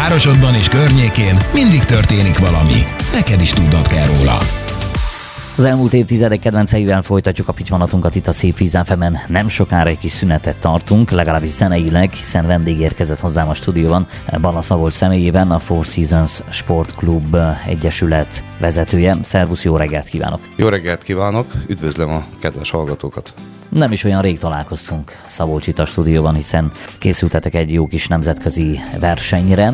Városodban és környékén mindig történik valami. Neked is tudnod kell róla. Az elmúlt évtizedek kedvenceivel folytatjuk a pittyvanatunkat itt a Szép Vízen FM-en. Nem sokára egy kis szünetet tartunk, legalábbis zeneileg, hiszen vendég érkezett hozzám a stúdióban, Balla Szabolcs személyében, a Four Seasons Sport Club Egyesület vezetője. Szervusz, jó reggelt kívánok! Jó reggelt kívánok, üdvözlöm a kedves hallgatókat! Nem is olyan rég találkoztunk Szabolcs itt a stúdióban, hiszen készültetek egy jó kis nemzetközi versenyre,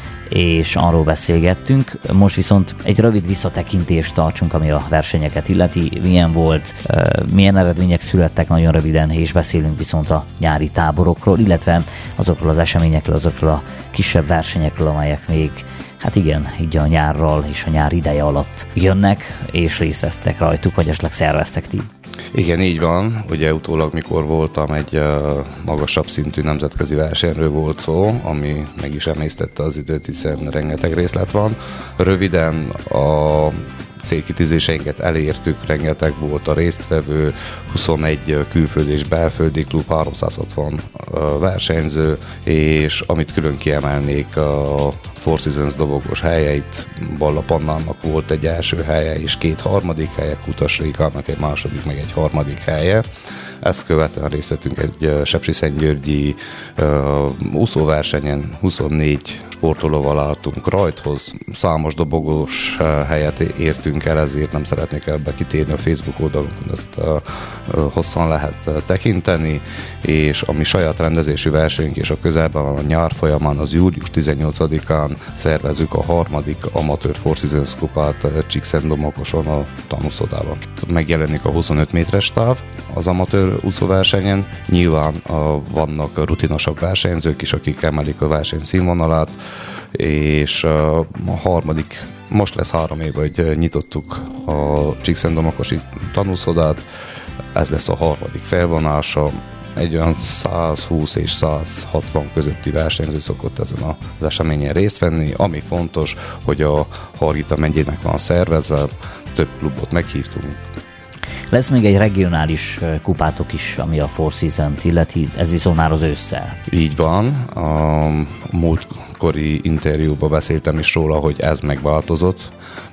és arról beszélgettünk. Most viszont egy rövid visszatekintést tartsunk, ami a versenyeket illeti. Milyen volt, milyen eredmények születtek nagyon röviden, és beszélünk viszont a nyári táborokról, illetve azokról az eseményekről, azokról a kisebb versenyekről, amelyek még, hát igen, így a nyárral és a nyár ideje alatt jönnek, és részt vesztek rajtuk, vagy esetleg szerveztek ti. Igen, így van. Ugye utólag, mikor voltam, egy magasabb szintű nemzetközi versenyről volt szó, ami meg is emésztette az időt, hiszen rengeteg részlet van. Röviden a célkitűzéseinket elértük, rengeteg volt a résztvevő, 21 külföldi és belföldi klub, 360 versenyző, és amit külön kiemelnék, a Four Seasons dobogós helyeit, Balla Pannának volt egy első helye és 2 harmadik helye, Kutas Rékának egy második, meg egy harmadik helye. Ezt követően részt vettünk egy sepsiszentgyörgyi úszóversenyen, 24 sportolóval álltunk rajthoz, számos dobogós helyet értünk el, ezért nem szeretnék ebbe kitérni a Facebook oldalunkon, ezt hosszan lehet tekinteni, és a mi saját rendezésű versenyünk és a közelben van a nyár folyamán, az július 18-án szervezzük a harmadik amatőr Four Seasons kupát Csíkszentdomokoson a tanúszodában. Megjelenik a 25 méteres táv az amatőr úszóversenyen, nyilván vannak rutinosabb versenyzők is, akik emelik a verseny színvonalát, és a harmadik, most lesz 3 év, hogy nyitottuk a Csíkszentdomokosi tanúszodát, ez lesz a harmadik felvonása, egy olyan 120 és 160 közötti versenyző szokott ezen az eseményen részt venni, ami fontos, hogy a Hargita megyének van szervezve, több klubot meghívtunk. Lesz még egy regionális kupátok is, ami a Four Seasons illeti, ez viszont már az ősszel. Így van, a múltkori interjúban beszéltem is róla, hogy ez megváltozott,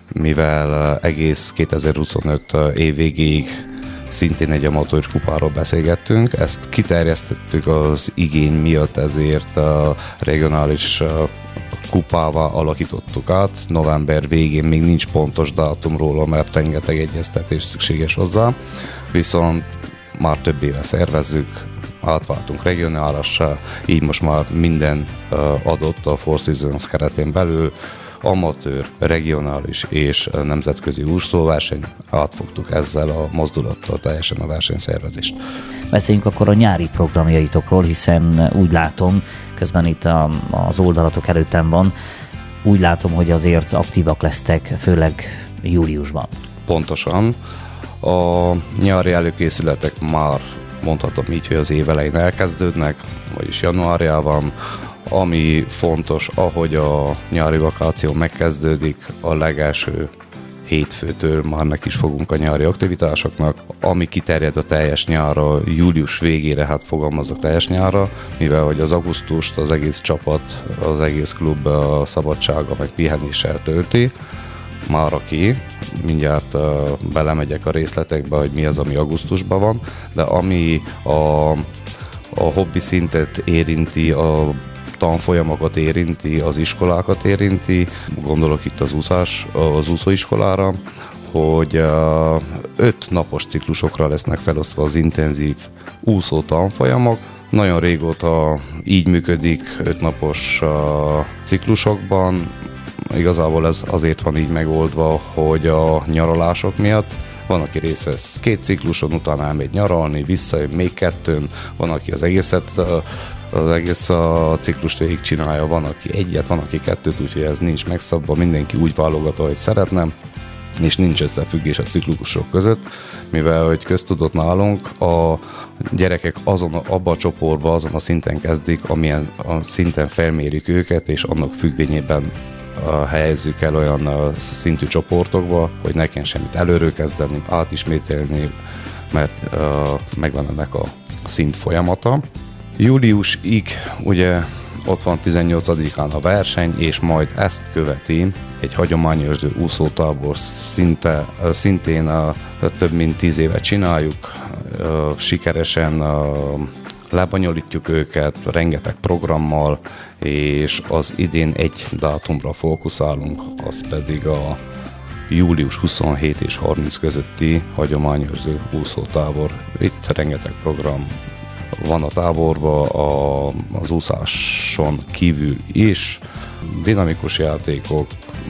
mivel egész 2025 év végéig szintén egy amatőr kupáról beszélgettünk, ezt kiterjesztettük az igény miatt, ezért a regionális kupává alakítottuk át. November végén még nincs pontos dátum róla, mert rengeteg egyeztetés szükséges hozzá, viszont már több éve szervezzük, átváltunk regionálisra, így most már minden adott a Four Seasons keretén belül, amatőr, regionális és nemzetközi úszóverseny, átfogtuk ezzel a mozdulattal teljesen a versenyszervezést. Beszéljünk akkor a nyári programjaitokról, hiszen úgy látom, közben itt az oldalatok előttem van, úgy látom, hogy azért aktívak lesztek, főleg júliusban. Pontosan. A nyári előkészületek már mondhatom így, hogy az év elején elkezdődnek, vagyis januárjában. Ami fontos, ahogy a nyári vakáció megkezdődik, a legelső hétfőtől már neki is fogunk a nyári aktivitásoknak, ami kiterjed a teljes nyárra, július végére, hát fogalmazok teljes nyárra, mivel hogy az augusztust az egész csapat, az egész klub a szabadsága meg pihenéssel tölti, már aki, mindjárt belemegyek a részletekbe, hogy mi az, ami augusztusban van, de ami a hobbi szintet érinti, a tanfolyamokat érinti, az iskolákat érinti, gondolok itt az úszóiskolára, hogy 5 napos ciklusokra lesznek felosztva az intenzív úszó tanfolyamok. Nagyon régóta így működik 5 napos ciklusokban, igazából ez azért van így megoldva, hogy a nyaralások miatt van, aki részt vesz 2 cikluson, utána elmegy nyaralni, visszajön még 2-n, van, aki az egész a ciklust végig csinálja, van, aki 1-et, van, aki 2-t, úgyhogy ez nincs megszabva, mindenki úgy válogat, ahogy szeretne, és nincs összefüggés a ciklusok között, mivel, hogy köztudott nálunk, a gyerekek abba a csoportba, azon a szinten kezdik, amilyen a szinten felmérjük őket, és annak függvényében helyezzük el olyan szintű csoportokba, hogy ne kelljen semmit előről kezdeni, átismételni, mert megvan ennek a szint folyamata. Júliusig ugye ott van 18-án a verseny, és majd ezt követi egy hagyományőrző úszótábor, szintén több mint 10 éve csináljuk, sikeresen lebonyolítjuk őket, rengeteg programmal, és az idén egy dátumra fókuszálunk, az pedig a július 27 és 30 közötti hagyományőrző úszótábor. Itt rengeteg program van a táborban, az úszáson kívül is. Dinamikus játékok,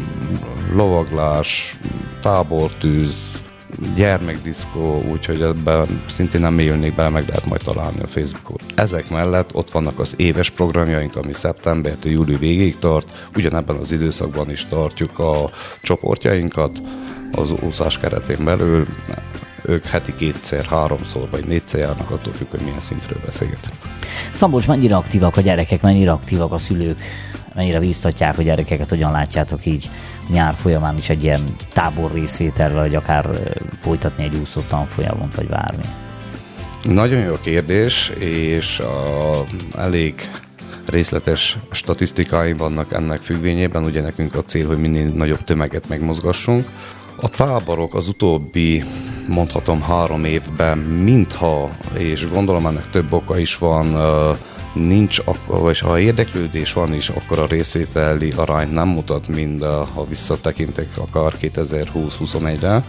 lovaglás, tábortűz, gyermekdiszkó, úgyhogy ebben szintén nem mélyülnék bele, meg lehet majd találni a Facebookon. Ezek mellett ott vannak az éves programjaink, ami szeptembertől július végéig tart, ugyanebben az időszakban is tartjuk a csoportjainkat az úszás keretén belül. Ők heti 2-szer, 3-szor vagy 4-szer járnak, attól függ, hogy milyen szintről beszélgetünk. Szabolcs, mennyire aktívak a gyerekek, mennyire aktívak a szülők, mennyire bíztatják a gyerekeket, hogyan látjátok így nyár folyamán is egy ilyen tábor részvételre, vagy akár folytatni egy úszó tanfolyamot, vagy bármi? Nagyon jó kérdés, és elég részletes statisztikáim vannak ennek függvényében, ugye nekünk a cél, hogy minél nagyobb tömeget megmozgassunk. A táborok az utóbbi, mondhatom 3 évben, mintha, és gondolom ennek több oka is van, nincs, vagy ha érdeklődés van is, akkor a részvételi arány nem mutat, mint ha visszatekintek akár 2020-21-re.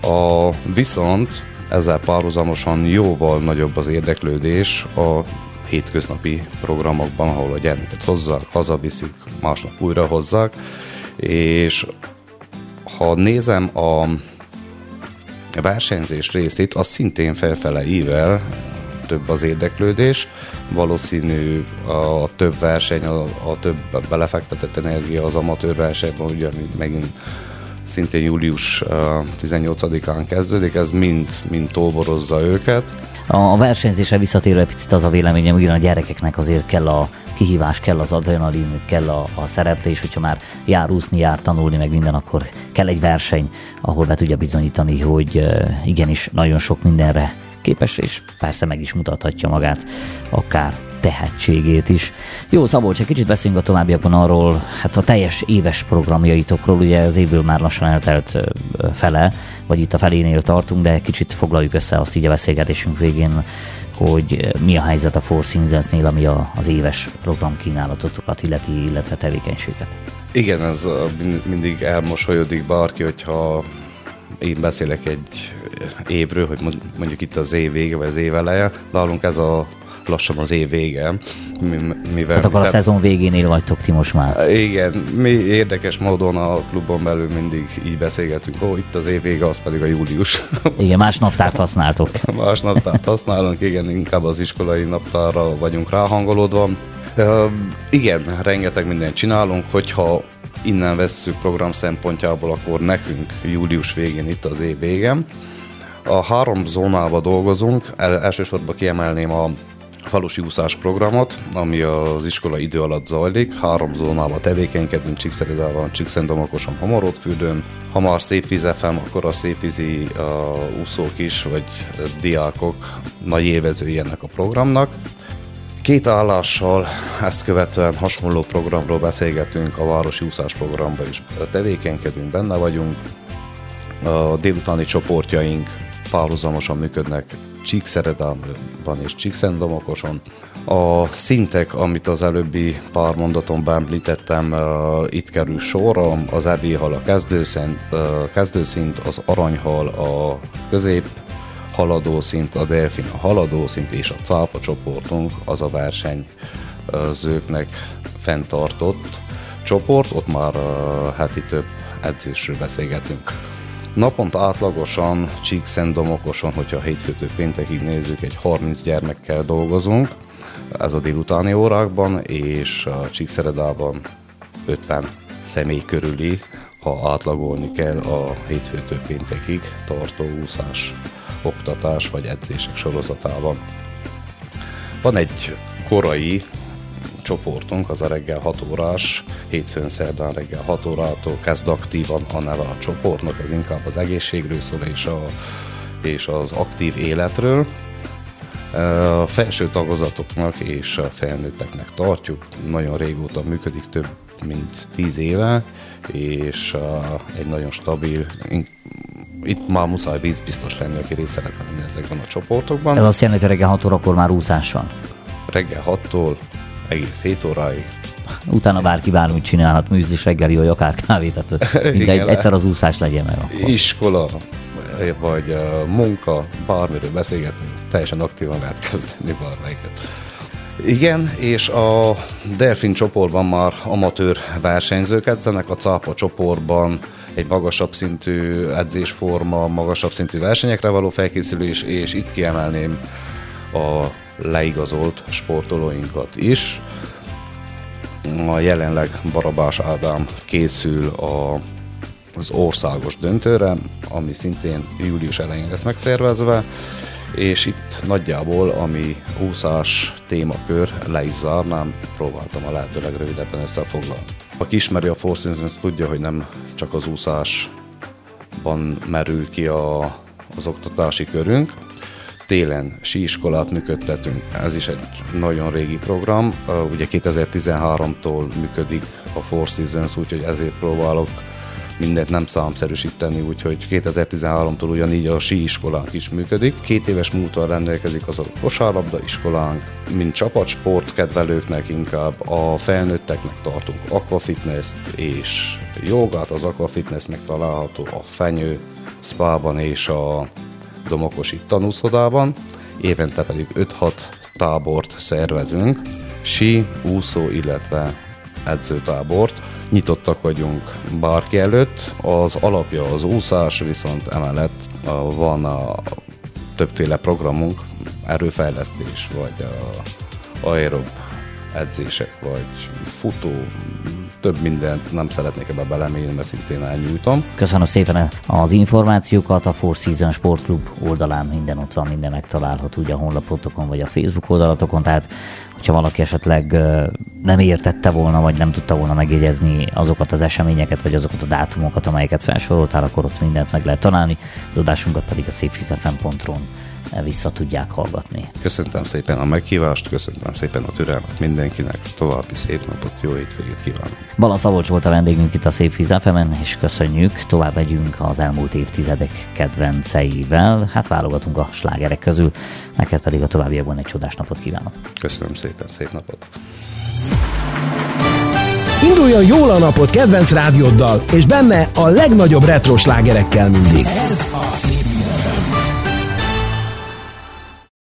Viszont ezzel párhuzamosan jóval nagyobb az érdeklődés a hétköznapi programokban, ahol a gyermeket hozzák, hazaviszik, másnap újra hozzák, és ha nézem a versenyzés részét, az szintén felfele ível, több az érdeklődés, valószínű a több verseny, a több belefektetett energia az amatőr versenyben, ugye megint szintén július 18-án kezdődik, ez mind toborozza őket. A versenyzésre visszatérő egy picit az a véleményem, ugyan a gyerekeknek azért kell a kihívás, kell az adrenalin, kell a szereplés, hogyha már jár úszni, jár tanulni, meg minden, akkor kell egy verseny, ahol be tudja bizonyítani, hogy igenis nagyon sok mindenre képes, és persze meg is mutathatja magát, akár tehetségét is. Jó, Szabolcs, egy kicsit beszéljünk a továbbiakban arról, hát a teljes éves programjaitokról, ugye az évből már lassan eltelt fele, vagy itt a felénél tartunk, de kicsit foglaljuk össze azt így a beszélgetésünk végén, hogy mi a helyzet a Four Seasons-nél, ami az éves programkínálatotokat illeti, illetve tevékenységet. Igen, ez mindig elmosolyodik bárki, hogyha én beszélek egy évről, hogy mondjuk itt az év vége, vagy az év eleje, nálunk ez lassan az év vége. Mivel hát akkor a szezon végénél vagytok ti most már. Igen, mi érdekes módon a klubon belül mindig így beszélgetünk, itt az év vége, az pedig a július. Igen, más naptárt használtok. Más naptárt használunk, igen, inkább az iskolai naptárra vagyunk ráhangolódva. Igen, rengeteg mindent csinálunk, hogyha innen vesszük program szempontjából, akkor nekünk július végén itt az év végén. A 3 zónában dolgozunk, elsősorban kiemelném a falusi úszás programot, ami az iskola idő alatt zajlik. 3 zónában tevékenykedünk, Csíkszeredában, Csíkszentdomokoson, Homoródfürdőn. Ha már Szépvíz FM, akkor a szépvízi úszók is, vagy diákok nagy élvezői ennek a programnak. 2 állással ezt követően hasonló programról beszélgetünk, a városi úszás programban is tevékenykedünk, benne vagyunk. A délutáni csoportjaink párhuzamosan működnek Csíkszeredában és Csíkszentdomokoson. A szintek, amit az előbbi pár mondatomban említettem, itt kerül sorra, az EB-hal a kezdőszint, az aranyhal a közép haladószint, a delfin a haladószint, és a cápa csoportunk az a versenyzőknek fenntartott csoport, ott már heti több edzésről beszélgetünk. Naponta átlagosan Csíkszentdomokoson, hogyha hétfőtől péntekig nézzük, egy 30 gyermekkel dolgozunk, ez a délutáni órákban, és Csíkszeredában 50 személy körüli, ha átlagolni kell a hétfőtől péntekig tartó úszás, oktatás vagy edzések sorozatában. Van egy korai csoportunk, az a reggel 6 órás, hétfőn szerdán reggel 6 órától kezd aktívan a neve a csoportnak, ez inkább az egészségről szól és az aktív életről. A felső tagozatoknak és a felnőtteknek tartjuk. Nagyon régóta működik, több mint 10 éve, és egy nagyon stabil, itt már muszáj vízbiztos lenni, aki részt szeretne lenni ezekben a csoportokban. Ez azt jelenti, hogy reggel 6 órakor már úszás van? Reggel 6-tól egész 7 óráig. Utána bárki bármit csinálhat, műzlis, reggeli, vagy akár kávét, tehát mindegy, egyszer az úszás legyen meg akkor. Iskola, vagy munka, bármiről beszélgetni, teljesen aktívan lehet kezdeni bármelyiket. Igen, és a delfin csoportban már amatőr versenyzők edzenek, a cápa csoportban egy magasabb szintű edzésforma, magasabb szintű versenyekre való felkészülés, és itt kiemelném a leigazolt sportolóinkat is. Jelenleg Barabás Ádám készül az országos döntőre, ami szintén július elején lesz megszervezve, és itt nagyjából, ami úszás témakör, le is zárnám, próbáltam a lehető legrövidebben összefoglalni. Aki ismeri a Four Seasons, tudja, hogy nem csak az úszásban merül ki az oktatási körünk. Télen síiskolát működtetünk, ez is egy nagyon régi program, ugye 2013-tól működik a Four Seasons, úgyhogy ezért próbálok mindent nem számszerűsíteni, úgyhogy 2013-tól ugyanígy a síiskolánk is működik. 2 éves múltal rendelkezik az a kosárlabda iskolánk, mint csapatsport kedvelőknek inkább, a felnőtteknek tartunk aquafitness-t és jogát, az aquafitness megtalálható a Fenyő Spában és a Domokosi tanúszodában. Évente pedig 5-6 tábort szervezünk, sí, úszó, illetve edzőtábort. Nyitottak vagyunk bárki előtt. Az alapja az úszás, viszont emellett van többféle programunk, erőfejlesztés, vagy aerob edzések, vagy futó, több mindent nem szeretnék ebbe belemélyülni, mert szintén elnyújtom. Köszönöm szépen az információkat, a Four Seasons Sportklub oldalán minden ott van, minden megtalálható, ugye a honlapotokon, vagy a Facebook oldalatokon, tehát hogyha valaki esetleg nem értette volna, vagy nem tudta volna megjegyezni azokat az eseményeket, vagy azokat a dátumokat, amelyeket felsoroltál, akkor ott mindent meg lehet találni, az adásunkat pedig a szépvizfm.ron vissza tudják hallgatni. Köszöntöm szépen a meghívást, köszöntöm szépen a türelmet mindenkinek, további szép napot, jó hétvégét kívánok. Balla Szabolcs volt a vendégünk itt a Szép Víz FM-en, és köszönjük, tovább megyünk az elmúlt évtizedek kedvenceivel, hát válogatunk a slágerek közül, neked pedig a továbbiakban egy csodás napot kívánok. Köszönöm szépen, szép napot. Induljon jól a napot kedvenc rádióddal, és benne a legnagyobb retro slágerekkel mindig. Ez a Szép